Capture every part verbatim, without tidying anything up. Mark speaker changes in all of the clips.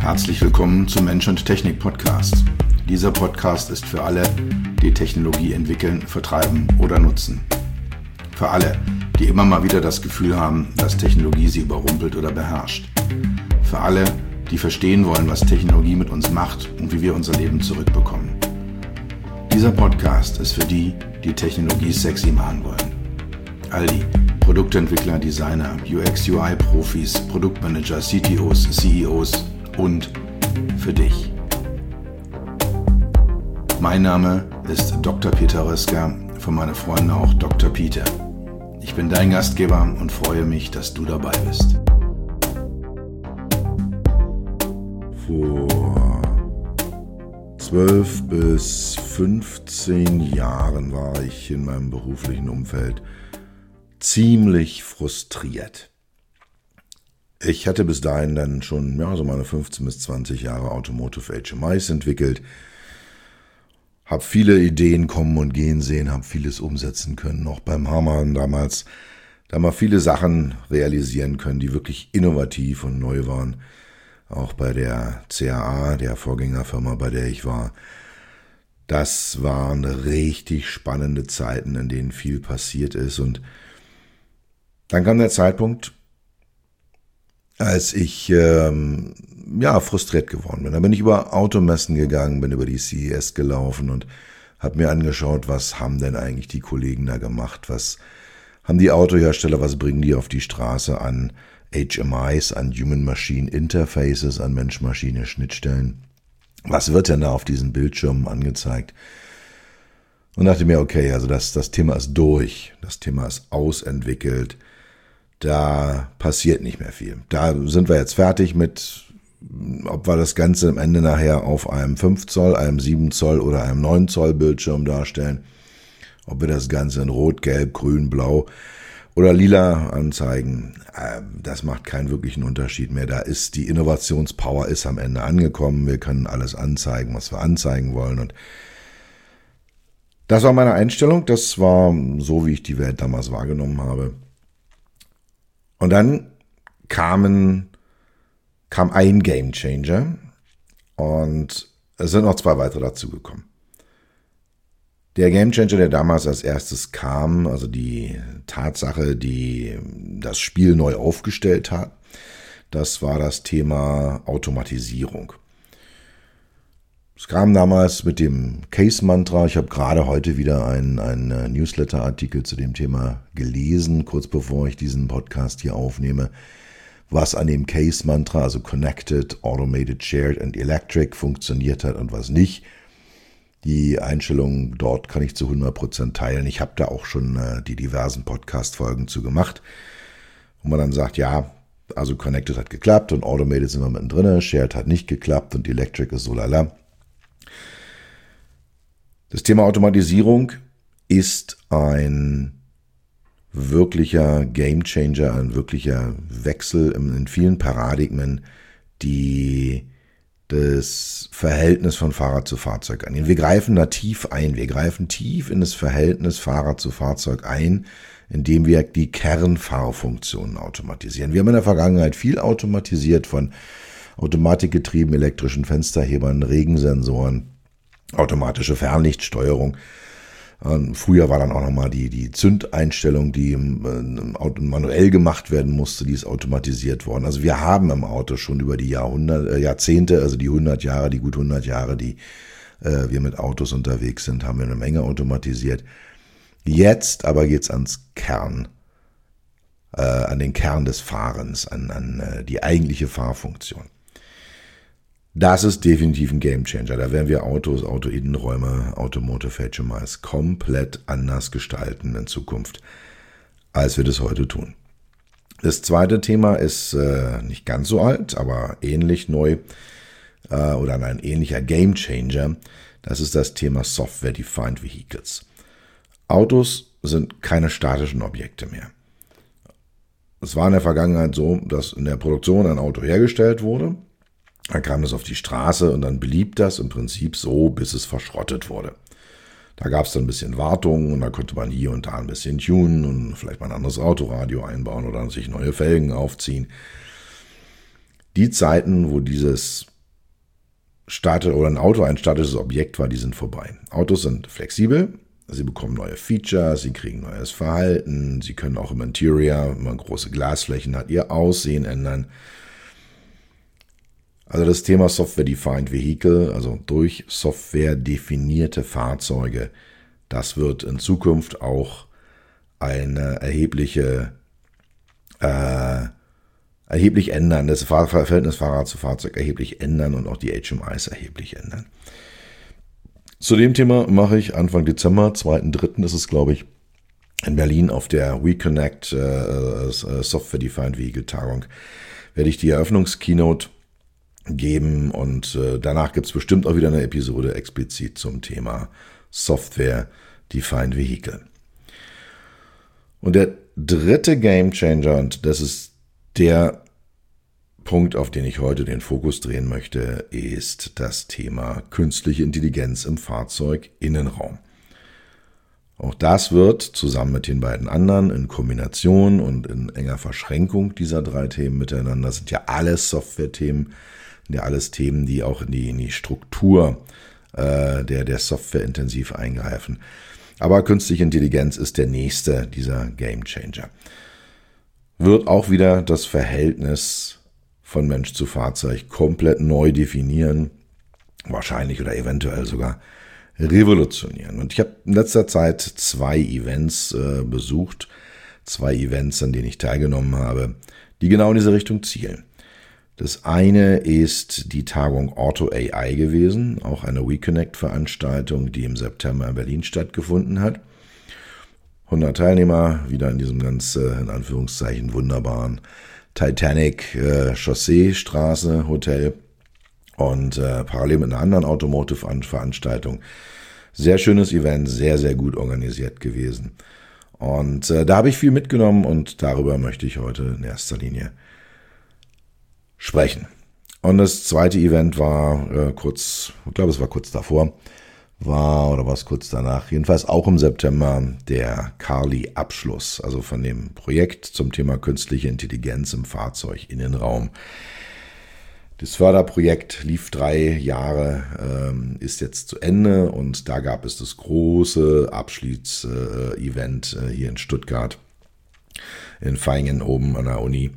Speaker 1: Herzlich willkommen zum Mensch und Technik Podcast. Dieser Podcast ist für alle, die Technologie entwickeln, vertreiben oder nutzen. Für alle, die immer mal wieder das Gefühl haben, dass Technologie sie überrumpelt oder beherrscht. Für alle, die verstehen wollen, was Technologie mit uns macht und wie wir unser Leben zurückbekommen. Dieser Podcast ist für die, die Technologie sexy machen wollen. All die Produktentwickler, Designer, U X U I-Profis, Produktmanager, C T Os, C E Os und für dich. Mein Name ist Doktor Peter Röska, von meinen Freunden auch Doktor Peter. Ich bin dein Gastgeber und freue mich, dass du dabei bist.
Speaker 2: Vor zwölf bis fünfzehn Jahren war ich in meinem beruflichen Umfeld ziemlich frustriert. Ich hatte bis dahin dann schon ja, so meine fünfzehn bis zwanzig Jahre Automotive H M Is entwickelt, habe viele Ideen kommen und gehen sehen, habe vieles umsetzen können, auch beim Hammer damals, da mal viele Sachen realisieren können, die wirklich innovativ und neu waren. Auch bei der C A A, der Vorgängerfirma, bei der ich war. Das waren richtig spannende Zeiten, in denen viel passiert ist. Und dann kam der Zeitpunkt, als ich ähm, ja frustriert geworden bin. Da bin ich über Automessen gegangen, bin über die C E S gelaufen und habe mir angeschaut, was haben denn eigentlich die Kollegen da gemacht, was haben die Autohersteller, was bringen die auf die Straße an H M Is, an Human-Machine Interfaces, an Mensch-Maschine-Schnittstellen. Was wird denn da auf diesen Bildschirmen angezeigt? Und dachte mir, okay, also das, das Thema ist durch, das Thema ist ausentwickelt, da passiert nicht mehr viel. Da sind wir jetzt fertig mit, ob wir das Ganze am Ende nachher auf einem fünf Zoll, einem sieben Zoll oder einem neun Zoll Bildschirm darstellen, ob wir das Ganze in Rot, Gelb, Grün, Blau oder Lila anzeigen, das macht keinen wirklichen Unterschied mehr. Da ist die Innovationspower ist am Ende angekommen. Wir können alles anzeigen, was wir anzeigen wollen. Und das war meine Einstellung. Das war so, wie ich die Welt damals wahrgenommen habe. Und dann kamen, kam ein Game Changer und es sind noch zwei weitere dazugekommen. Der Gamechanger, der damals als erstes kam, also die Tatsache, die das Spiel neu aufgestellt hat, das war das Thema Automatisierung. Es kam damals mit dem Case-Mantra. Ich habe gerade heute wieder einen, einen Newsletter-Artikel zu dem Thema gelesen, kurz bevor ich diesen Podcast hier aufnehme, was an dem Case-Mantra, also Connected, Automated, Shared and Electric, funktioniert hat und was nicht. Die Einstellungen dort kann ich zu hundert Prozent teilen. Ich habe da auch schon äh, die diversen Podcast-Folgen zu gemacht, wo man dann sagt, ja, also Connected hat geklappt und Automated sind wir mittendrin, Shared hat nicht geklappt und Electric ist so lala. Das Thema Automatisierung ist ein wirklicher Gamechanger, ein wirklicher Wechsel in, in vielen Paradigmen, die das Verhältnis von Fahrrad zu Fahrzeug angehen. Wir greifen da tief ein. Wir greifen tief in das Verhältnis Fahrrad zu Fahrzeug ein, indem wir die Kernfahrfunktionen automatisieren. Wir haben in der Vergangenheit viel automatisiert von automatikgetrieben elektrischen Fensterhebern, Regensensoren, automatische Fernlichtsteuerung. Früher war dann auch nochmal die, die Zündeinstellung, die manuell gemacht werden musste, die ist automatisiert worden. Also wir haben im Auto schon über die Jahrhunderte, Jahrzehnte, also die hundert Jahre, die gut hundert Jahre, die äh, wir mit Autos unterwegs sind, haben wir eine Menge automatisiert. Jetzt aber geht's ans Kern, äh, an den Kern des Fahrens, an, an äh, die eigentliche Fahrfunktion. Das ist definitiv ein Gamechanger. Da werden wir Autos, Autoinnenräume, Automotive H M Is komplett anders gestalten in Zukunft, als wir das heute tun. Das zweite Thema ist äh, nicht ganz so alt, aber ähnlich neu äh, oder ein ähnlicher Gamechanger. Das ist das Thema Software-Defined Vehicles. Autos sind keine statischen Objekte mehr. Es war in der Vergangenheit so, dass in der Produktion ein Auto hergestellt wurde. Dann kam es auf die Straße und dann blieb das im Prinzip so, bis es verschrottet wurde. Da gab es dann ein bisschen Wartung und da konnte man hier und da ein bisschen tunen und vielleicht mal ein anderes Autoradio einbauen oder sich neue Felgen aufziehen. Die Zeiten, wo dieses starte oder ein Auto ein statisches Objekt war, die sind vorbei. Autos sind flexibel, sie bekommen neue Features, sie kriegen neues Verhalten, sie können auch im Interior, wenn man große Glasflächen hat, ihr Aussehen ändern. Also das Thema Software-Defined Vehicle, also durch Software definierte Fahrzeuge, das wird in Zukunft auch eine erhebliche, äh, erheblich ändern, das Verhältnis Fahrrad zu Fahrzeug erheblich ändern und auch die H M Is erheblich ändern. Zu dem Thema mache ich Anfang Dezember, zweiten dritten ist es, glaube ich, in Berlin auf der WeConnect äh, Software Defined Vehicle Tagung, werde ich die Eröffnungskeynote geben und äh, danach gibt es bestimmt auch wieder eine Episode explizit zum Thema Software Defined Vehicle. Und der dritte Gamechanger, und das ist der Punkt, auf den ich heute den Fokus drehen möchte, ist das Thema künstliche Intelligenz im Fahrzeuginnenraum. Auch das wird zusammen mit den beiden anderen in Kombination und in enger Verschränkung dieser drei Themen miteinander, sind ja alles Software-Themen, ja alles Themen, die auch in die, in die Struktur äh, der, der Software intensiv eingreifen. Aber künstliche Intelligenz ist der nächste dieser Gamechanger. Wird auch wieder das Verhältnis von Mensch zu Fahrzeug komplett neu definieren, wahrscheinlich oder eventuell sogar revolutionieren. Und ich habe in letzter Zeit zwei Events äh, besucht, zwei Events, an denen ich teilgenommen habe, die genau in diese Richtung zielen. Das eine ist die Tagung Auto A I gewesen, auch eine WeConnect-Veranstaltung, die im September in Berlin stattgefunden hat. hundert Teilnehmer, wieder in diesem ganz, in Anführungszeichen, wunderbaren Titanic äh, Chaussee-Straße Hotel und äh, parallel mit einer anderen Automotive-Veranstaltung. Sehr schönes Event, sehr, sehr gut organisiert gewesen. Und äh, da habe ich viel mitgenommen und darüber möchte ich heute in erster Linie sprechen. Und das zweite Event war äh, kurz, ich glaube es war kurz davor, war oder war es kurz danach, jedenfalls auch im September der CARLI-Abschluss, also von dem Projekt zum Thema künstliche Intelligenz im Fahrzeuginnenraum. Das Förderprojekt lief drei Jahre, ähm, ist jetzt zu Ende und da gab es das große Abschluss-Event äh, hier in Stuttgart, in Vaihingen oben an der Uni.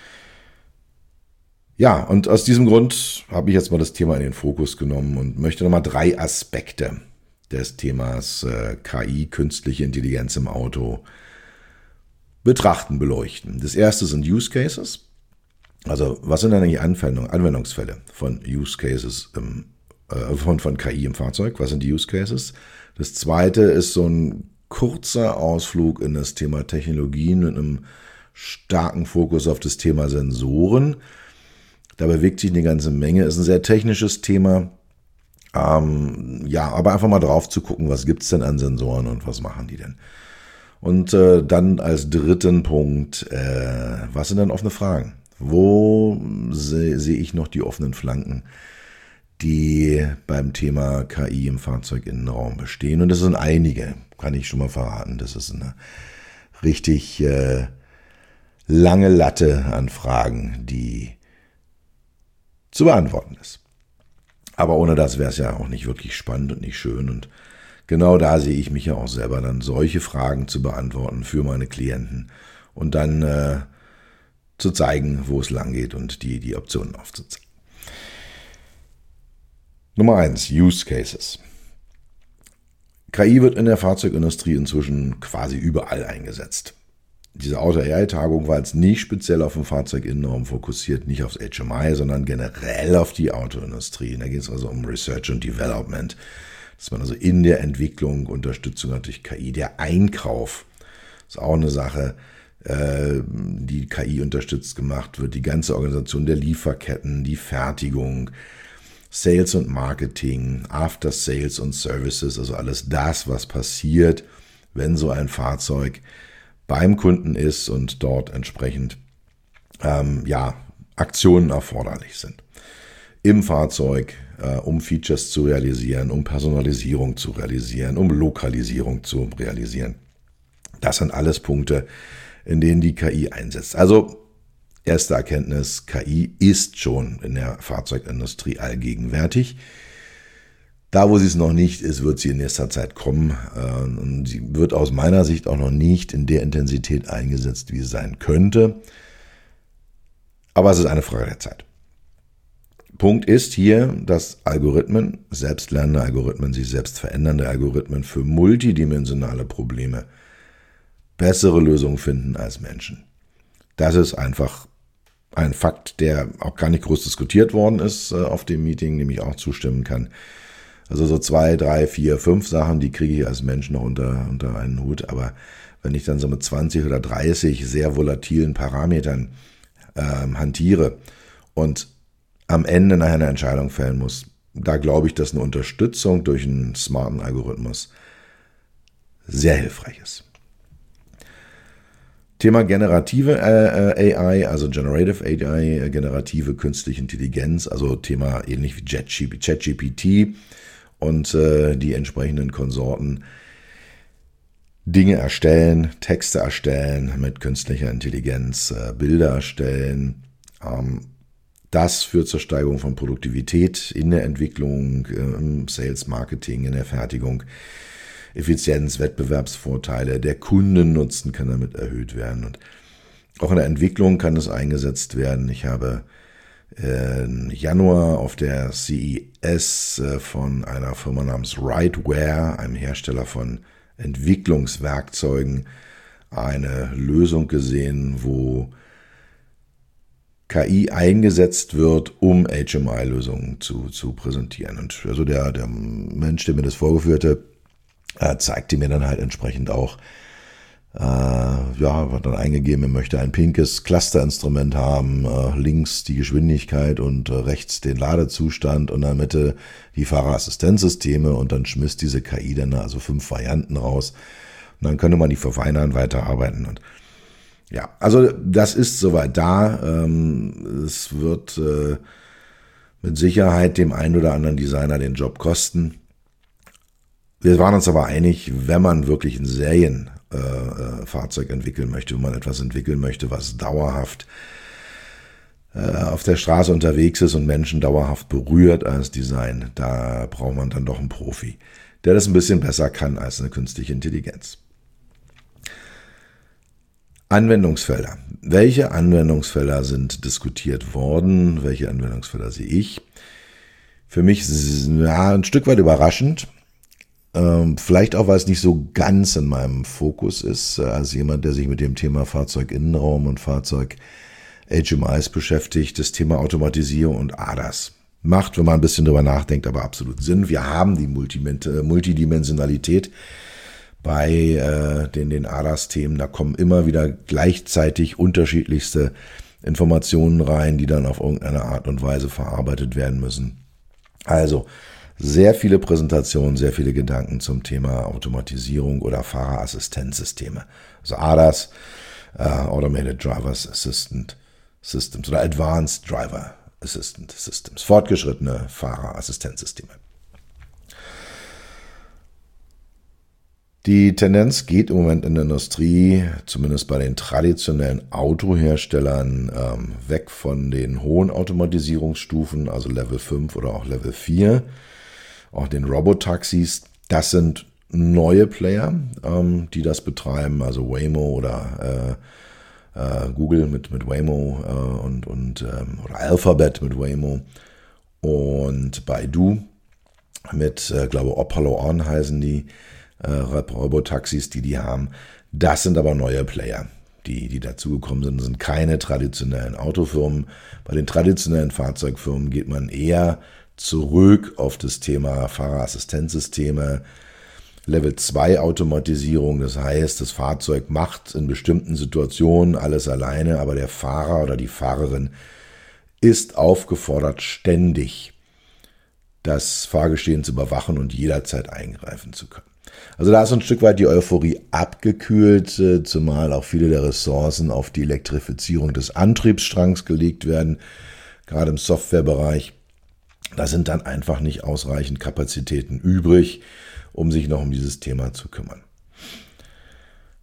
Speaker 2: Ja, und aus diesem Grund habe ich jetzt mal das Thema in den Fokus genommen und möchte nochmal drei Aspekte des Themas äh, K I, künstliche Intelligenz im Auto, betrachten, beleuchten. Das erste sind Use Cases. Also was sind denn die Anwendungsfälle von Use Cases im, äh, von, von K I im Fahrzeug? Was sind die Use Cases? Das zweite ist so ein kurzer Ausflug in das Thema Technologien mit einem starken Fokus auf das Thema Sensoren. Da bewegt sich eine ganze Menge, ist ein sehr technisches Thema. Ähm, ja, aber einfach mal drauf zu gucken, was gibt's denn an Sensoren und was machen die denn? Und äh, dann als dritten Punkt, äh, was sind denn offene Fragen? Wo sehe seh ich noch die offenen Flanken, die beim Thema K I im Fahrzeuginnenraum bestehen? Und das sind einige, kann ich schon mal verraten. Das ist eine richtig äh, lange Latte an Fragen, die zu beantworten ist. Aber ohne das wäre es ja auch nicht wirklich spannend und nicht schön. Und genau da sehe ich mich ja auch selber dann, solche Fragen zu beantworten für meine Klienten und dann äh, zu zeigen, wo es lang geht und die, die Optionen aufzuzeigen. Nummer eins, Use Cases. K I wird in der Fahrzeugindustrie inzwischen quasi überall eingesetzt. Diese Auto A I-Tagung war jetzt nicht speziell auf den Fahrzeuginnenraum fokussiert, nicht aufs H M I, sondern generell auf die Autoindustrie. Da geht es also um Research und Development, dass man also in der Entwicklung, Unterstützung durch K I, der Einkauf ist auch eine Sache, äh, die K I unterstützt gemacht wird, die ganze Organisation der Lieferketten, die Fertigung, Sales und Marketing, After Sales und Services, also alles das, was passiert, wenn so ein Fahrzeug beim Kunden ist und dort entsprechend ähm, ja, Aktionen erforderlich sind. Im Fahrzeug, äh, um Features zu realisieren, um Personalisierung zu realisieren, um Lokalisierung zu realisieren. Das sind alles Punkte, in denen die K I einsetzt. Also Erste Erkenntnis, K I ist schon in der Fahrzeugindustrie allgegenwärtig. Da, wo sie es noch nicht ist, wird sie in nächster Zeit kommen. Und sie wird aus meiner Sicht auch noch nicht in der Intensität eingesetzt, wie es sein könnte. Aber es ist eine Frage der Zeit. Punkt ist hier, dass Algorithmen, selbstlernende Algorithmen, sich selbst verändernde Algorithmen für multidimensionale Probleme bessere Lösungen finden als Menschen. Das ist einfach ein Fakt, der auch gar nicht groß diskutiert worden ist auf dem Meeting, dem ich auch zustimmen kann. Also so zwei, drei, vier, fünf Sachen, die kriege ich als Mensch noch unter, unter einen Hut. Aber wenn ich dann so mit zwanzig oder dreißig sehr volatilen Parametern ähm, hantiere und am Ende nachher eine Entscheidung fällen muss, da glaube ich, dass eine Unterstützung durch einen smarten Algorithmus sehr hilfreich ist. Thema generative äh, A I, also Generative A I, generative künstliche Intelligenz, also Thema ähnlich wie ChatGPT und äh, die entsprechenden Konsorten Dinge erstellen, Texte erstellen mit künstlicher Intelligenz, äh, Bilder erstellen. Ähm, das führt zur Steigerung von Produktivität in der Entwicklung, äh, im Sales, Marketing, in der Fertigung. Effizienz, Wettbewerbsvorteile, der Kundennutzen kann damit erhöht werden. Und auch in der Entwicklung kann es eingesetzt werden. Ich habe im Januar auf der C E S von einer Firma namens Rightware, einem Hersteller von Entwicklungswerkzeugen, eine Lösung gesehen, wo K I eingesetzt wird, um H M I-Lösungen zu, zu präsentieren. Und also der, der Mensch, der mir das vorgeführte, äh, zeigte mir dann halt entsprechend auch, äh, ja, hat dann eingegeben, er möchte ein pinkes Clusterinstrument haben, äh, links die Geschwindigkeit und äh, rechts den Ladezustand und in der Mitte die Fahrerassistenzsysteme, und dann schmiss diese K I dann also fünf Varianten raus und dann könnte man die verfeinern, weiterarbeiten. Und ja, also das ist soweit da. Ähm, es wird äh, mit Sicherheit dem einen oder anderen Designer den Job kosten. Wir waren uns aber einig, wenn man wirklich ein Serienfahrzeug äh, entwickeln möchte, wenn man etwas entwickeln möchte, was dauerhaft äh, auf der Straße unterwegs ist und Menschen dauerhaft berührt als Design, da braucht man dann doch einen Profi, der das ein bisschen besser kann als eine künstliche Intelligenz. Anwendungsfelder. Welche Anwendungsfelder sind diskutiert worden? Welche Anwendungsfelder sehe ich? Für mich ist ja, ein Stück weit überraschend. Ähm, vielleicht auch, weil es nicht so ganz in meinem Fokus ist, äh, als jemand, der sich mit dem Thema Fahrzeuginnenraum und Fahrzeug H M Is beschäftigt. Das Thema Automatisierung und A D A S macht, wenn man ein bisschen drüber nachdenkt, aber absolut Sinn. Wir haben die Multidimensionalität bei äh, den, den A D A S-Themen. Da kommen immer wieder gleichzeitig unterschiedlichste Informationen rein, die dann auf irgendeine Art und Weise verarbeitet werden müssen. Also sehr viele Präsentationen, sehr viele Gedanken zum Thema Automatisierung oder Fahrerassistenzsysteme. Also A D A S, äh, Automated Drivers Assistant Systems oder Advanced Driver Assistant Systems, fortgeschrittene Fahrerassistenzsysteme. Die Tendenz geht im Moment in der Industrie, zumindest bei den traditionellen Autoherstellern, ähm, weg von den hohen Automatisierungsstufen, also Level fünf oder auch Level vier, auch den Robotaxis. Das sind neue Player, ähm, die das betreiben, also Waymo oder äh, äh, Google mit, mit Waymo äh, und, und ähm, oder Alphabet mit Waymo und Baidu mit, äh, glaube Apollo On heißen die, äh, Robotaxis, die die haben. Das sind aber neue Player, die, die dazugekommen sind. Das sind keine traditionellen Autofirmen. Bei den traditionellen Fahrzeugfirmen geht man eher zurück auf das Thema Fahrerassistenzsysteme, Level zwei Automatisierung, das heißt, das Fahrzeug macht in bestimmten Situationen alles alleine, aber der Fahrer oder die Fahrerin ist aufgefordert, ständig das Fahrgeschehen zu überwachen und jederzeit eingreifen zu können. Also da ist ein Stück weit die Euphorie abgekühlt, zumal auch viele der Ressourcen auf die Elektrifizierung des Antriebsstrangs gelegt werden, gerade im Softwarebereich. Da sind dann einfach nicht ausreichend Kapazitäten übrig, um sich noch um dieses Thema zu kümmern.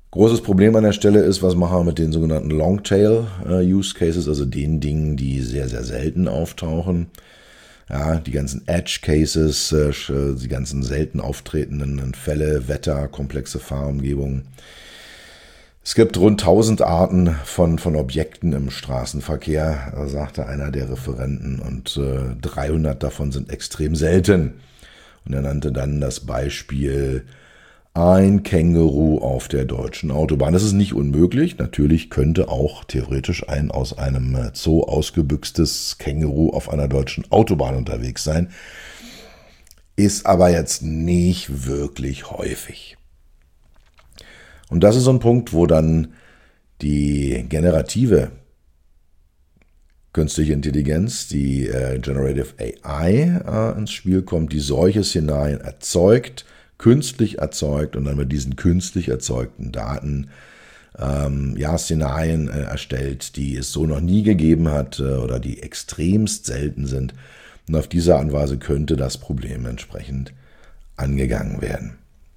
Speaker 2: Großes Problem an der Stelle ist, was machen wir mit den sogenannten Longtail-Use-Cases, also den Dingen, die sehr, sehr selten auftauchen. Ja, die ganzen Edge-Cases, die ganzen selten auftretenden Fälle, Wetter, komplexe Fahrumgebungen. Es gibt rund tausend Arten von, von Objekten im Straßenverkehr, sagte einer der Referenten, und äh, dreihundert davon sind extrem selten. Und er nannte dann das Beispiel ein Känguru auf der deutschen Autobahn. Das ist nicht unmöglich. Natürlich könnte auch theoretisch ein aus einem Zoo ausgebüchstes Känguru auf einer deutschen Autobahn unterwegs sein. Ist aber jetzt nicht wirklich häufig. Und das ist so ein Punkt, wo dann die generative künstliche Intelligenz, die äh, Generative A I, äh, ins Spiel kommt, die solche Szenarien erzeugt, künstlich erzeugt und dann mit diesen künstlich erzeugten Daten ähm, ja, Szenarien äh, erstellt, die es so noch nie gegeben hat äh, oder die extremst selten sind. Und auf diese Art und Weise könnte das Problem entsprechend angegangen werden.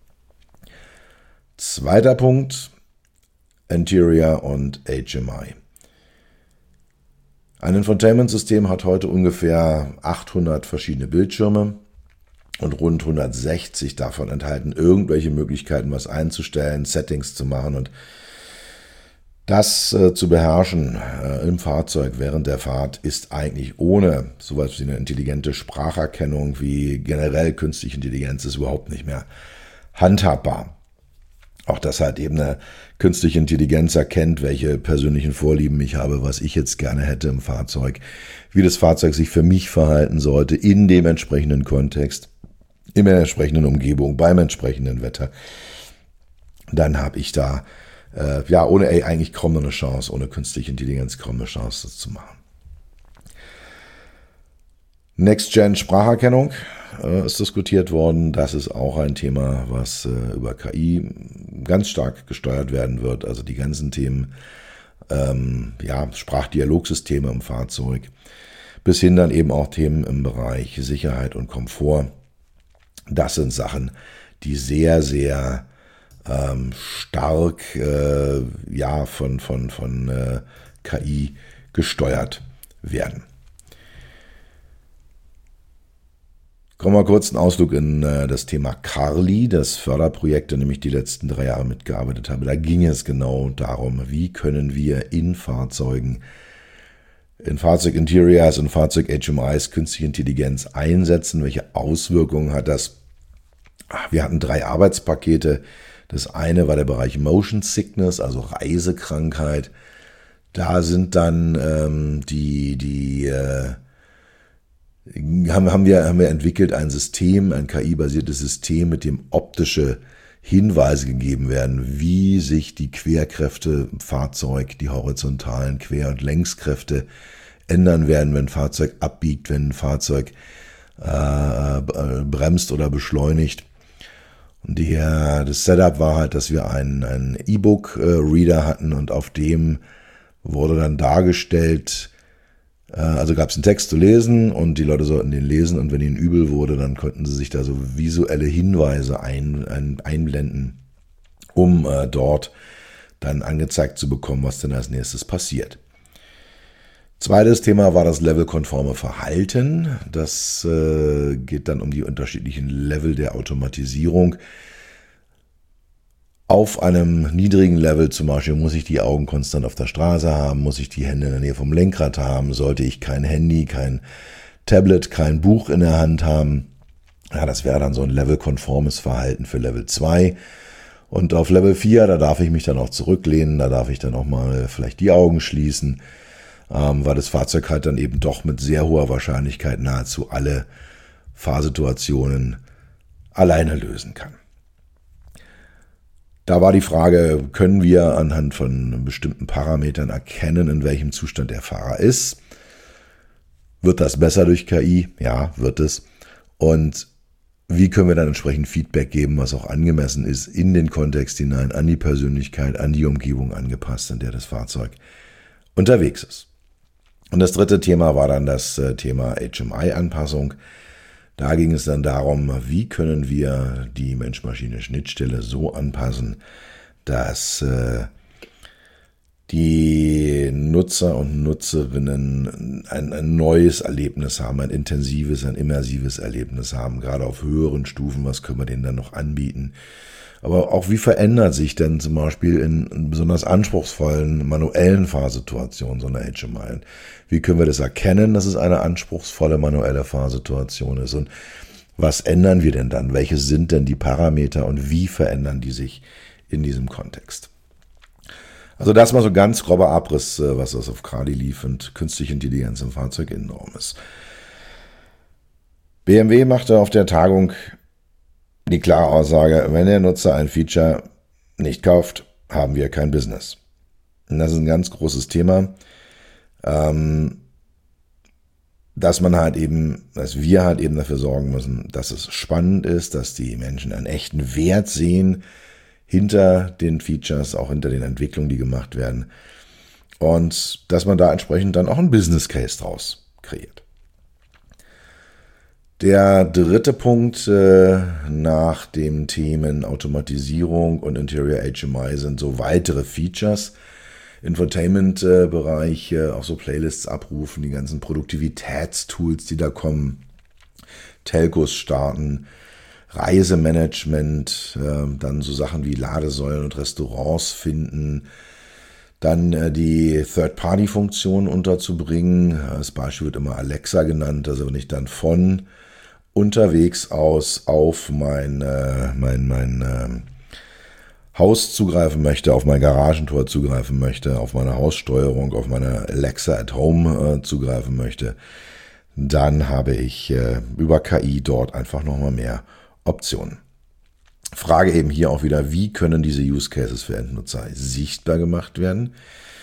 Speaker 2: Zweiter Punkt, Interior und H M I. Ein Infotainment-System hat heute ungefähr achthundert verschiedene Bildschirme und rund hundertsechzig davon enthalten irgendwelche Möglichkeiten, was einzustellen, Settings zu machen, und das äh, zu beherrschen äh, im Fahrzeug während der Fahrt ist eigentlich ohne sowas wie eine intelligente Spracherkennung wie generell künstliche Intelligenz ist überhaupt nicht mehr handhabbar. Auch dass halt eben eine künstliche Intelligenz erkennt, welche persönlichen Vorlieben ich habe, was ich jetzt gerne hätte im Fahrzeug, wie das Fahrzeug sich für mich verhalten sollte in dem entsprechenden Kontext, in der entsprechenden Umgebung, beim entsprechenden Wetter. Dann habe ich da äh, ja ohne A I eigentlich kaum noch eine Chance, ohne künstliche Intelligenz kaum eine Chance, das zu machen. Next-Gen-Spracherkennung äh, ist diskutiert worden. Das ist auch ein Thema, was äh, über K I ganz stark gesteuert werden wird. Also die ganzen Themen, ähm, ja, Sprachdialogsysteme im Fahrzeug, bis hin dann eben auch Themen im Bereich Sicherheit und Komfort. Das sind Sachen, die sehr, sehr ähm, stark äh, ja, von, von, von äh, K I gesteuert werden. Kommen wir kurz einen Ausflug in äh, das Thema CARLI, das Förderprojekt, in dem ich die letzten drei Jahre mitgearbeitet habe. Da ging es genau darum, wie können wir in Fahrzeugen, in Fahrzeug-Interiors und Fahrzeug-H M Is künstliche Intelligenz einsetzen. Welche Auswirkungen hat das? Wir hatten drei Arbeitspakete. Das eine war der Bereich Motion Sickness, also Reisekrankheit. Da sind dann ähm, die, die äh, haben, haben, wir, haben wir entwickelt ein System, ein K I-basiertes System, mit dem optische Hinweise gegeben werden, wie sich die Querkräfte im Fahrzeug, die horizontalen Quer- und Längskräfte ändern werden, wenn ein Fahrzeug abbiegt, wenn ein Fahrzeug äh, bremst oder beschleunigt. Und die, das Setup war halt, dass wir einen, einen E-Book-Reader hatten und auf dem wurde dann dargestellt, also gab es einen Text zu lesen und die Leute sollten den lesen, und wenn ihnen übel wurde, dann konnten sie sich da so visuelle Hinweise ein, ein, einblenden, um äh, dort dann angezeigt zu bekommen, was denn als nächstes passiert. Zweites Thema war das levelkonforme Verhalten. Das äh, geht dann um die unterschiedlichen Level der Automatisierung. Auf einem niedrigen Level zum Beispiel muss ich die Augen konstant auf der Straße haben, muss ich die Hände in der Nähe vom Lenkrad haben, sollte ich kein Handy, kein Tablet, kein Buch in der Hand haben. Ja, das wäre dann so ein levelkonformes Verhalten für Level zwei. Und auf Level vier, da darf ich mich dann auch zurücklehnen, da darf ich dann auch mal vielleicht die Augen schließen, ähm, weil das Fahrzeug halt dann eben doch mit sehr hoher Wahrscheinlichkeit nahezu alle Fahrsituationen alleine lösen kann. Da war die Frage, können wir anhand von bestimmten Parametern erkennen, in welchem Zustand der Fahrer ist? Wird das besser durch K I? Ja, wird es. Und wie können wir dann entsprechend Feedback geben, was auch angemessen ist, in den Kontext hinein, an die Persönlichkeit, an die Umgebung angepasst, in der das Fahrzeug unterwegs ist? Und das dritte Thema war dann das Thema H M I-Anpassung. Da ging es dann darum, wie können wir die Mensch-Maschine-Schnittstelle so anpassen, dass äh, die Nutzer und Nutzerinnen ein, ein neues Erlebnis haben, ein intensives, ein immersives Erlebnis haben, gerade auf höheren Stufen. Was können wir denen dann noch anbieten? Aber auch wie verändert sich denn zum Beispiel in besonders anspruchsvollen manuellen Fahrsituationen so eine H M I? Wie können wir das erkennen, dass es eine anspruchsvolle manuelle Fahrsituation ist? Und was ändern wir denn dann? Welche sind denn die Parameter und wie verändern die sich in diesem Kontext? Also das mal so ganz grober Abriss, was das auf Cradi lief und künstliche Intelligenz im Fahrzeuginnenraum ist. B M W machte auf der Tagung die klare Aussage, wenn der Nutzer ein Feature nicht kauft, haben wir kein Business. Und das ist ein ganz großes Thema, dass man halt eben, dass wir halt eben dafür sorgen müssen, dass es spannend ist, dass die Menschen einen echten Wert sehen hinter den Features, auch hinter den Entwicklungen, die gemacht werden. Und dass man da entsprechend dann auch einen Business Case draus kreiert. Der dritte Punkt äh, nach den Themen Automatisierung und Interior H M I sind so weitere Features. Infotainment-Bereich, äh, auch so Playlists abrufen, die ganzen Produktivitätstools, die da kommen, Telcos starten, Reisemanagement, äh, dann so Sachen wie Ladesäulen und Restaurants finden, dann äh, die Third-Party-Funktion unterzubringen. Als Beispiel wird immer Alexa genannt, also wenn ich dann von unterwegs aus auf mein, äh, mein, mein äh, Haus zugreifen möchte, auf mein Garagentor zugreifen möchte, auf meine Haussteuerung, auf meine Alexa at Home äh, zugreifen möchte, dann habe ich äh, über K I dort einfach nochmal mehr Optionen. Frage eben hier auch wieder, wie können diese Use Cases für Endnutzer sichtbar gemacht werden?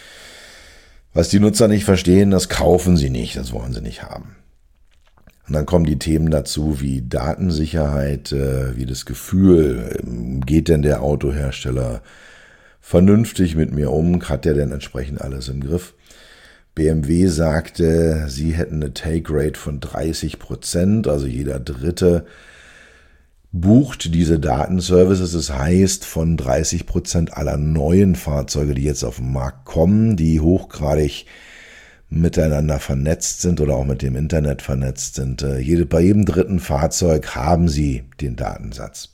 Speaker 2: Was die Nutzer nicht verstehen, das kaufen sie nicht, das wollen sie nicht haben. Und dann kommen die Themen dazu wie Datensicherheit, äh, wie das Gefühl, geht denn der Autohersteller vernünftig mit mir um, hat der denn entsprechend alles im Griff? B M W sagte, sie hätten eine Take Rate von dreißig Prozent, also jeder Dritte bucht diese Datenservices. Das heißt, von dreißig Prozent aller neuen Fahrzeuge, die jetzt auf den Markt kommen, die hochgradig miteinander vernetzt sind oder auch mit dem Internet vernetzt sind, jede, bei jedem dritten Fahrzeug haben sie den Datensatz.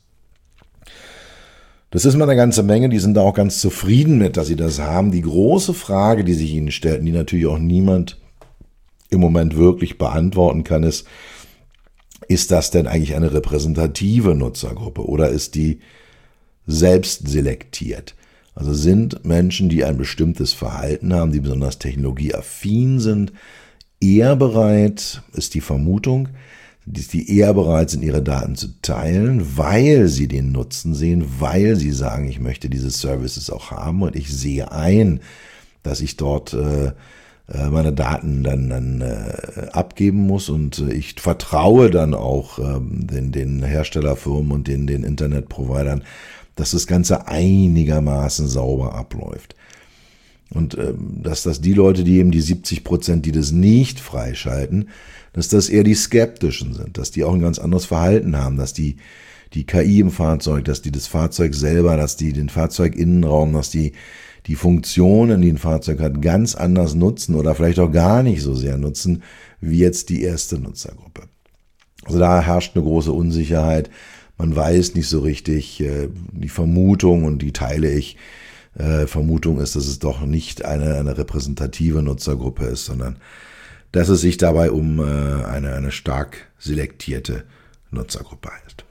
Speaker 2: Das ist mal eine ganze Menge, die sind da auch ganz zufrieden mit, dass sie das haben. Die große Frage, die sich ihnen stellt, und die natürlich auch niemand im Moment wirklich beantworten kann, ist, ist das denn eigentlich eine repräsentative Nutzergruppe oder ist die selbst selektiert? Also sind Menschen, die ein bestimmtes Verhalten haben, die besonders technologieaffin sind, eher bereit, ist die Vermutung, dass die eher bereit sind, ihre Daten zu teilen, weil sie den Nutzen sehen, weil sie sagen, ich möchte diese Services auch haben und ich sehe ein, dass ich dort äh, meine Daten dann, dann äh, abgeben muss und äh, ich vertraue dann auch ähm, den, den Herstellerfirmen und den, den Internetprovidern, dass das Ganze einigermaßen sauber abläuft. Und ähm, dass das die Leute, die eben die siebzig Prozent, die das nicht freischalten, dass das eher die Skeptischen sind, dass die auch ein ganz anderes Verhalten haben, dass die die K I im Fahrzeug, dass die das Fahrzeug selber, dass die den Fahrzeuginnenraum, dass die die Funktionen, die ein Fahrzeug hat, ganz anders nutzen oder vielleicht auch gar nicht so sehr nutzen, wie jetzt die erste Nutzergruppe. Also da herrscht eine große Unsicherheit. Man weiß nicht so richtig, die Vermutung, und die teile ich, Vermutung ist, dass es doch nicht eine, eine repräsentative Nutzergruppe ist, sondern dass es sich dabei um eine, eine stark selektierte Nutzergruppe handelt.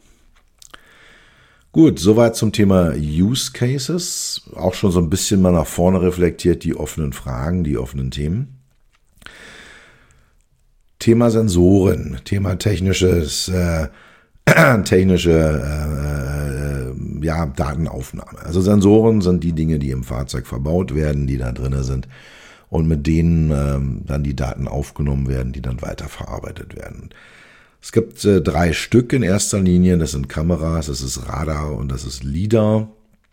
Speaker 2: Gut, soweit zum Thema Use Cases. Auch schon so ein bisschen mal nach vorne reflektiert, die offenen Fragen, die offenen Themen. Thema Sensoren, Thema technisches, äh, technische äh, äh, ja, Datenaufnahme. Also Sensoren sind die Dinge, die im Fahrzeug verbaut werden, die da drin sind und mit denen äh, dann die Daten aufgenommen werden, die dann weiterverarbeitet werden. Es gibt äh, drei Stück in erster Linie, das sind Kameras, das ist Radar und das ist LiDAR.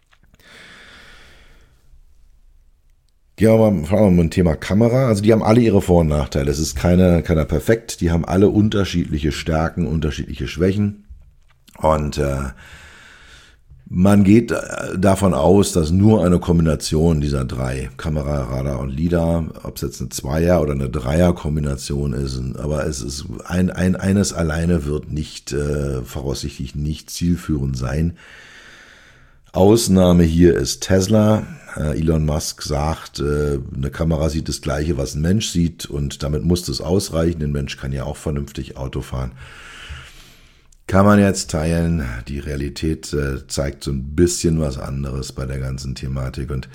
Speaker 2: Gehen wir mal, fangen wir mal mit dem Thema Kamera. Also die haben alle ihre Vor- und Nachteile. Es ist keiner, keiner perfekt, die haben alle unterschiedliche Stärken, unterschiedliche Schwächen. Und äh, Man geht davon aus, dass nur eine Kombination dieser drei, Kamera, Radar und LiDAR, ob es jetzt eine Zweier- oder eine Dreier-Kombination ist, aber es ist ein, ein eines alleine wird nicht äh, voraussichtlich nicht zielführend sein. Ausnahme hier ist Tesla. Äh, Elon Musk sagt, äh, eine Kamera sieht das Gleiche, was ein Mensch sieht, und damit muss das ausreichen. Ein Mensch kann ja auch vernünftig Auto fahren. Kann man jetzt teilen. Die Realität äh, zeigt so ein bisschen was anderes bei der ganzen Thematik. Und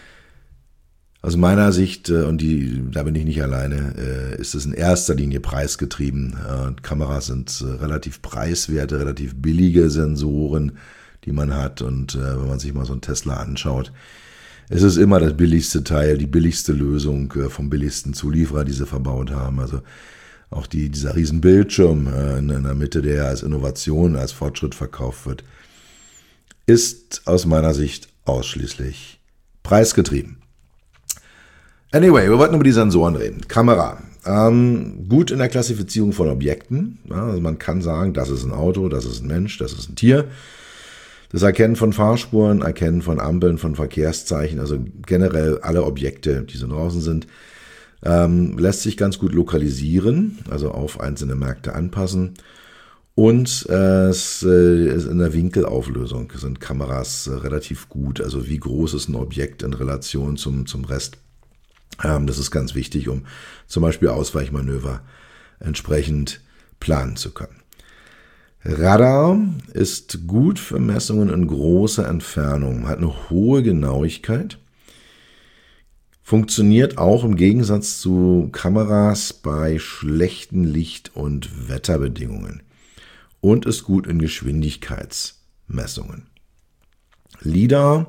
Speaker 2: aus meiner Sicht, äh, und die, da bin ich nicht alleine, äh, ist es in erster Linie preisgetrieben. Äh, Kameras sind äh, relativ preiswerte, relativ billige Sensoren, die man hat. Und äh, wenn man sich mal so einen Tesla anschaut, es ist immer das billigste Teil, die billigste Lösung äh, vom billigsten Zulieferer, die sie verbaut haben. Also auch die, dieser riesen Bildschirm äh, in, in der Mitte, der als Innovation, als Fortschritt verkauft wird, ist aus meiner Sicht ausschließlich preisgetrieben. Anyway, wir wollten über die Sensoren reden. Kamera. Ähm, gut in der Klassifizierung von Objekten. Ja, also man kann sagen, das ist ein Auto, das ist ein Mensch, das ist ein Tier. Das Erkennen von Fahrspuren, Erkennen von Ampeln, von Verkehrszeichen, also generell alle Objekte, die so draußen sind, ähm, lässt sich ganz gut lokalisieren, also auf einzelne Märkte anpassen. Und äh, es äh, ist in der Winkelauflösung sind Kameras äh, relativ gut, also wie groß ist ein Objekt in Relation zum, zum Rest. Ähm, das ist ganz wichtig, um zum Beispiel Ausweichmanöver entsprechend planen zu können. Radar ist gut für Messungen in großer Entfernung, hat eine hohe Genauigkeit, funktioniert auch im Gegensatz zu Kameras bei schlechten Licht- und Wetterbedingungen und ist gut in Geschwindigkeitsmessungen. LiDAR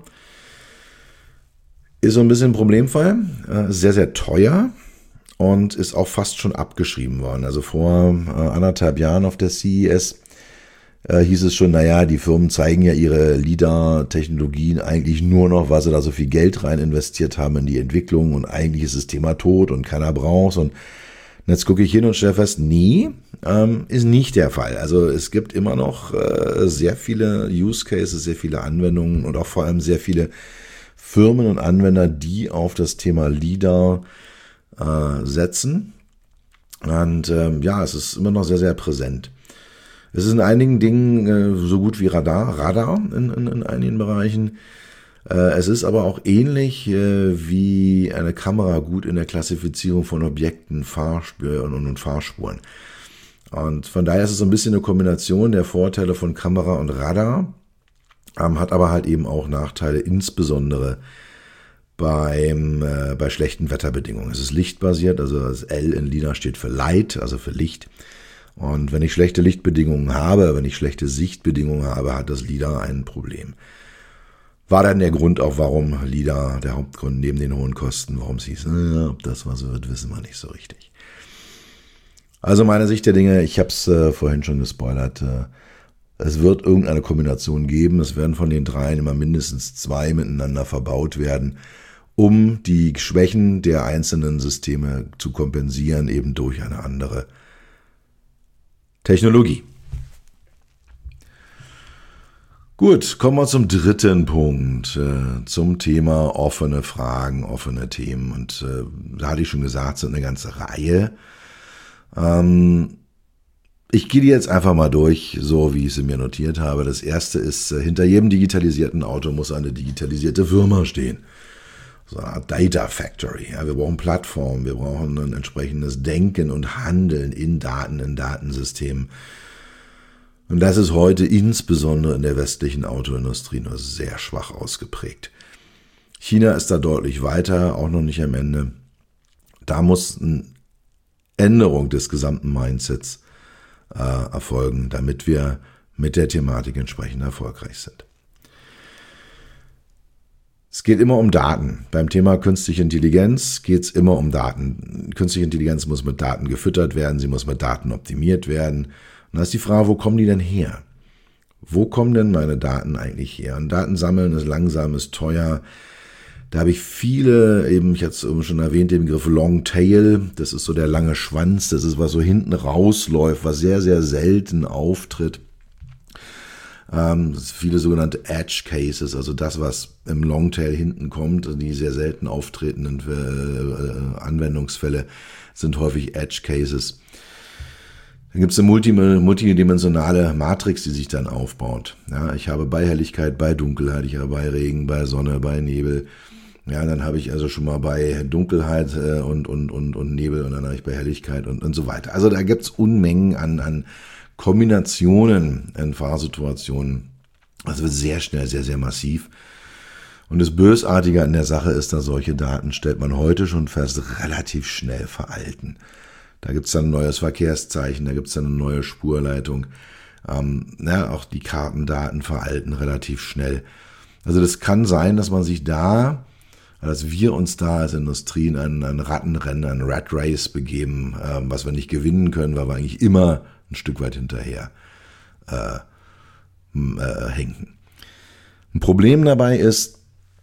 Speaker 2: ist so ein bisschen ein Problemfall, sehr, sehr teuer und ist auch fast schon abgeschrieben worden. Also vor anderthalb Jahren auf der C E S Äh, hieß es schon, naja, die Firmen zeigen ja ihre LiDAR-Technologien eigentlich nur noch, weil sie da so viel Geld rein investiert haben in die Entwicklung und eigentlich ist das Thema tot und keiner braucht's. Und jetzt gucke ich hin und stelle fest, nee, ähm, ist nicht der Fall. Also es gibt immer noch äh, sehr viele Use Cases, sehr viele Anwendungen und auch vor allem sehr viele Firmen und Anwender, die auf das Thema LiDAR äh, setzen. Und ähm, ja, es ist immer noch sehr, sehr präsent. Es ist in einigen Dingen äh, so gut wie Radar, Radar in, in, in einigen Bereichen. Äh, es ist aber auch ähnlich äh, wie eine Kamera gut in der Klassifizierung von Objekten, Fahrspuren und, und Fahrspuren. Und von daher ist es so ein bisschen eine Kombination der Vorteile von Kamera und Radar, ähm, hat aber halt eben auch Nachteile, insbesondere beim, äh, bei schlechten Wetterbedingungen. Es ist lichtbasiert, also das L in LiDAR steht für Light, also für Licht. Und wenn ich schlechte Lichtbedingungen habe, wenn ich schlechte Sichtbedingungen habe, hat das LiDAR ein Problem. War dann der Grund auch, warum LiDAR, der Hauptgrund neben den hohen Kosten, warum es hieß, äh, ob das was wird, wissen wir nicht so richtig. Also meine Sicht der Dinge, ich habe es äh, vorhin schon gespoilert, äh, es wird irgendeine Kombination geben, es werden von den dreien immer mindestens zwei miteinander verbaut werden, um die Schwächen der einzelnen Systeme zu kompensieren, eben durch eine andere Technologie. Gut, kommen wir zum dritten Punkt, äh, zum Thema offene Fragen, offene Themen. Und äh, da hatte ich schon gesagt, es sind eine ganze Reihe. Ähm, ich gehe die jetzt einfach mal durch, so wie ich sie mir notiert habe. Das erste ist, äh, hinter jedem digitalisierten Auto muss eine digitalisierte Firma stehen. So eine Art Data Factory. Ja, wir brauchen Plattformen, wir brauchen ein entsprechendes Denken und Handeln in Daten, in Datensystemen. Und das ist heute insbesondere in der westlichen Autoindustrie nur sehr schwach ausgeprägt. China ist da deutlich weiter, auch noch nicht am Ende. Da muss eine Änderung des gesamten Mindsets äh, erfolgen, damit wir mit der Thematik entsprechend erfolgreich sind. Es geht immer um Daten. Beim Thema künstliche Intelligenz geht es immer um Daten. Künstliche Intelligenz muss mit Daten gefüttert werden, sie muss mit Daten optimiert werden. Und da ist die Frage, wo kommen die denn her? Wo kommen denn meine Daten eigentlich her? Und Daten sammeln ist langsam, ist teuer. Da habe ich viele, eben, ich hatte es schon erwähnt, den Begriff Long Tail. Das ist so der lange Schwanz, das ist, was so hinten rausläuft, was sehr, sehr selten auftritt. Ähm, viele sogenannte Edge Cases, also das, was im Longtail hinten kommt, die sehr selten auftretenden äh, Anwendungsfälle sind häufig Edge Cases. Dann gibt es eine multi- multidimensionale Matrix, die sich dann aufbaut. Ja, ich habe bei Helligkeit, bei Dunkelheit, ich habe bei Regen, bei Sonne, bei Nebel. Ja, dann habe ich also schon mal bei Dunkelheit äh, und, und, und, und Nebel und dann habe ich bei Helligkeit und, und so weiter. Also da gibt es Unmengen an, an Kombinationen in Fahrsituationen. Also wird sehr schnell, sehr, sehr massiv. Und das Bösartige an der Sache ist, dass solche Daten, stellt man heute schon fest, relativ schnell veralten. Da gibt es dann ein neues Verkehrszeichen, da gibt es dann eine neue Spurleitung. Ähm, ja, auch die Kartendaten veralten relativ schnell. Also das kann sein, dass man sich da, dass wir uns da als Industrie in ein, ein Rattenrennen, ein Rat Race begeben, ähm, was wir nicht gewinnen können, weil wir eigentlich immer ein Stück weit hinterher äh, äh, hängen. Ein Problem dabei ist,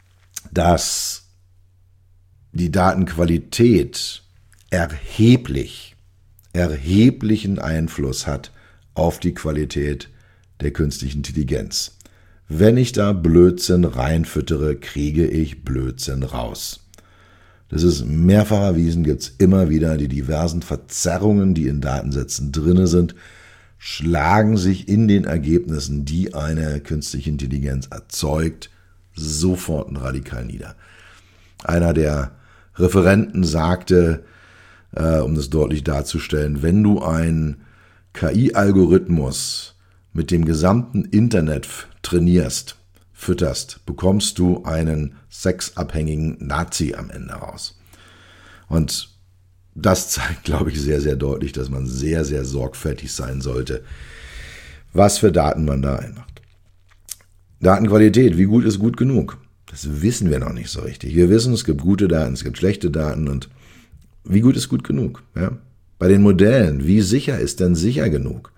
Speaker 2: dass die Datenqualität erheblich, erheblichen Einfluss hat auf die Qualität der künstlichen Intelligenz. Wenn ich da Blödsinn reinfüttere, kriege ich Blödsinn raus. Das ist mehrfach erwiesen, gibt es immer wieder. Die diversen Verzerrungen, die in Datensätzen drin sind, schlagen sich in den Ergebnissen, die eine künstliche Intelligenz erzeugt, sofort und radikal nieder. Einer der Referenten sagte, äh, um das deutlich darzustellen, wenn du einen K I-Algorithmus mit dem gesamten Internet trainierst, fütterst, bekommst du einen sexabhängigen Nazi am Ende raus. Und das zeigt, glaube ich, sehr, sehr deutlich, dass man sehr, sehr sorgfältig sein sollte, was für Daten man da einmacht. Datenqualität, wie gut ist gut genug? Das wissen wir noch nicht so richtig. Wir wissen, es gibt gute Daten, es gibt schlechte Daten und wie gut ist gut genug? Ja? Bei den Modellen, wie sicher ist denn sicher genug?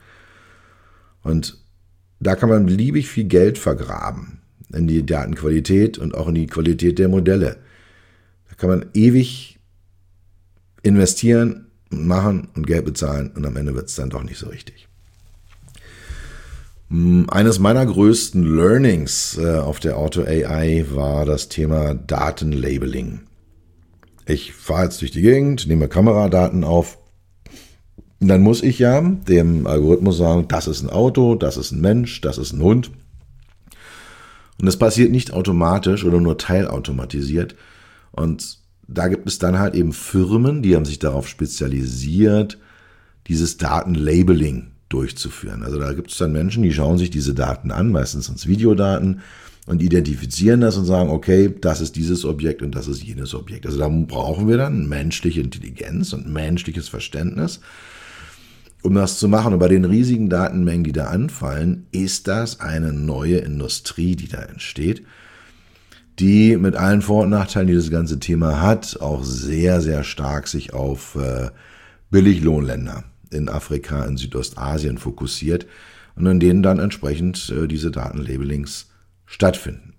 Speaker 2: Und da kann man beliebig viel Geld vergraben in die Datenqualität und auch in die Qualität der Modelle. Da kann man ewig investieren und machen und Geld bezahlen und am Ende wird es dann doch nicht so richtig. Eines meiner größten Learnings äh, auf der Auto A I war das Thema Datenlabeling. Ich fahre jetzt durch die Gegend, nehme Kameradaten auf. Und dann muss ich ja dem Algorithmus sagen, das ist ein Auto, das ist ein Mensch, das ist ein Hund. Und das passiert nicht automatisch oder nur teilautomatisiert. Und da gibt es dann halt eben Firmen, die haben sich darauf spezialisiert, dieses Datenlabeling durchzuführen. Also da gibt es dann Menschen, die schauen sich diese Daten an, meistens sind es Videodaten, und identifizieren das und sagen, okay, das ist dieses Objekt und das ist jenes Objekt. Also da brauchen wir dann menschliche Intelligenz und menschliches Verständnis, um das zu machen. Und bei den riesigen Datenmengen, die da anfallen, ist das eine neue Industrie, die da entsteht, die mit allen Vor- und Nachteilen, die das ganze Thema hat, auch sehr, sehr stark sich auf äh, Billiglohnländer in Afrika, in Südostasien fokussiert und in denen dann entsprechend äh, diese Datenlabelings stattfinden.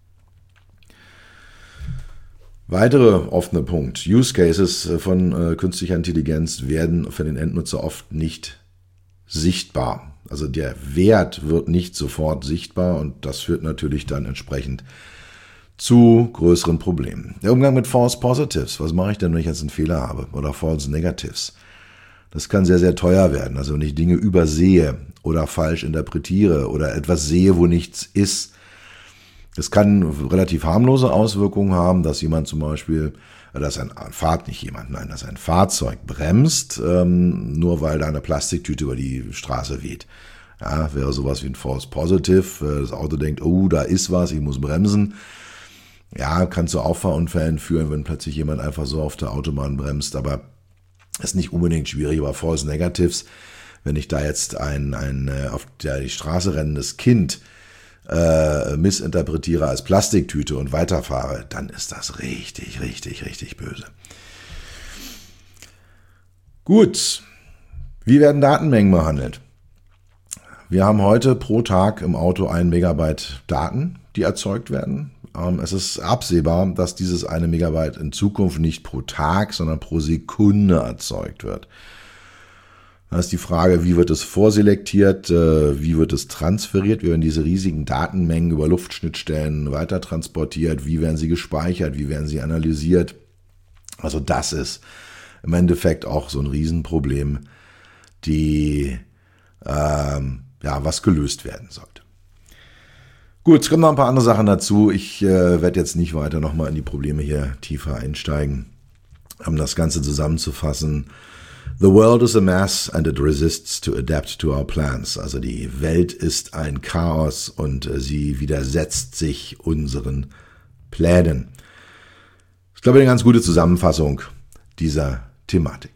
Speaker 2: Weitere offene Punkt. Use Cases von äh, künstlicher Intelligenz werden für den Endnutzer oft nicht sichtbar. Also der Wert wird nicht sofort sichtbar und das führt natürlich dann entsprechend zu größeren Problemen. Der Umgang mit False Positives. Was mache ich denn, wenn ich jetzt einen Fehler habe? Oder False Negatives? Das kann sehr, sehr teuer werden. Also wenn ich Dinge übersehe oder falsch interpretiere oder etwas sehe, wo nichts ist. Das kann relativ harmlose Auswirkungen haben, dass jemand zum Beispiel, dass ein Fahrrad, nicht jemand, nein, dass ein Fahrzeug bremst, ähm, nur weil da eine Plastiktüte über die Straße weht. Ja, wäre sowas wie ein False Positive. Das Auto denkt, oh, da ist was, ich muss bremsen. Ja, kann zu Auffahrunfällen führen, wenn plötzlich jemand einfach so auf der Autobahn bremst, aber ist nicht unbedingt schwierig. Aber False Negatives, wenn ich da jetzt ein, ein auf der die Straße rennendes Kind äh, missinterpretiere als Plastiktüte und weiterfahre, dann ist das richtig, richtig, richtig böse. Gut, wie werden Datenmengen behandelt? Wir haben heute pro Tag im Auto ein Megabyte Daten, die erzeugt werden. Es ist absehbar, dass dieses eine Megabyte in Zukunft nicht pro Tag, sondern pro Sekunde erzeugt wird. Da ist die Frage, wie wird es vorselektiert, wie wird es transferiert, wie werden diese riesigen Datenmengen über Luftschnittstellen weiter transportiert, wie werden sie gespeichert, wie werden sie analysiert. Also das ist im Endeffekt auch so ein Riesenproblem, die ähm, ja was gelöst werden sollte. Gut, es kommen noch ein paar andere Sachen dazu. Ich äh, werde jetzt nicht weiter nochmal in die Probleme hier tiefer einsteigen. Um das Ganze zusammenzufassen: The world is a mess and it resists to adapt to our plans. Also die Welt ist ein Chaos und äh, sie widersetzt sich unseren Plänen. Ich glaube, eine ganz gute Zusammenfassung dieser Thematik.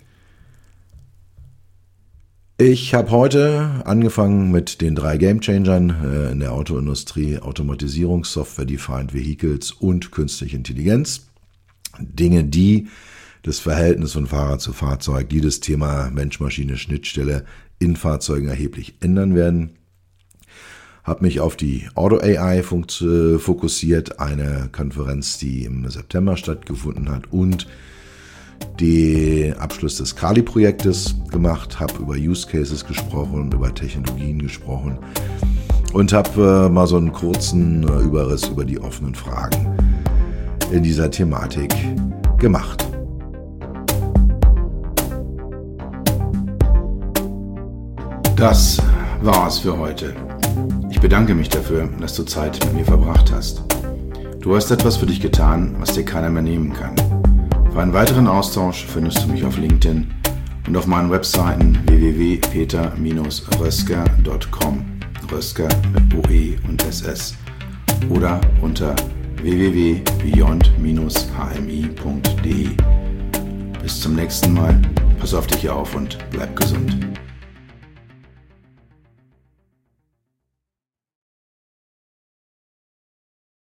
Speaker 2: Ich habe heute angefangen mit den drei Gamechangern äh, in der Autoindustrie: Automatisierung, Software-Defined Vehicles und Künstliche Intelligenz. Dinge, die das Verhältnis von Fahrer zu Fahrzeug, die das Thema Mensch-Maschine-Schnittstelle in Fahrzeugen erheblich ändern werden. Habe mich auf die Auto-A I fokussiert, eine Konferenz, die im September stattgefunden hat, und den Abschluss des Kali-Projektes gemacht, habe über Use Cases gesprochen, über Technologien gesprochen und habe äh, mal so einen kurzen äh, Überriss über die offenen Fragen in dieser Thematik gemacht.
Speaker 1: Das war's für heute. Ich bedanke mich dafür, dass du Zeit mit mir verbracht hast. Du hast etwas für dich getan, was dir keiner mehr nehmen kann. Für einen weiteren Austausch findest du mich auf LinkedIn und auf meinen Webseiten w w w punkt peter Bindestrich rösker punkt com, Rösker mit O E und S S, oder unter w w w punkt beyond Bindestrich h m i punkt d e. Bis zum nächsten Mal, pass auf dich auf und bleib gesund.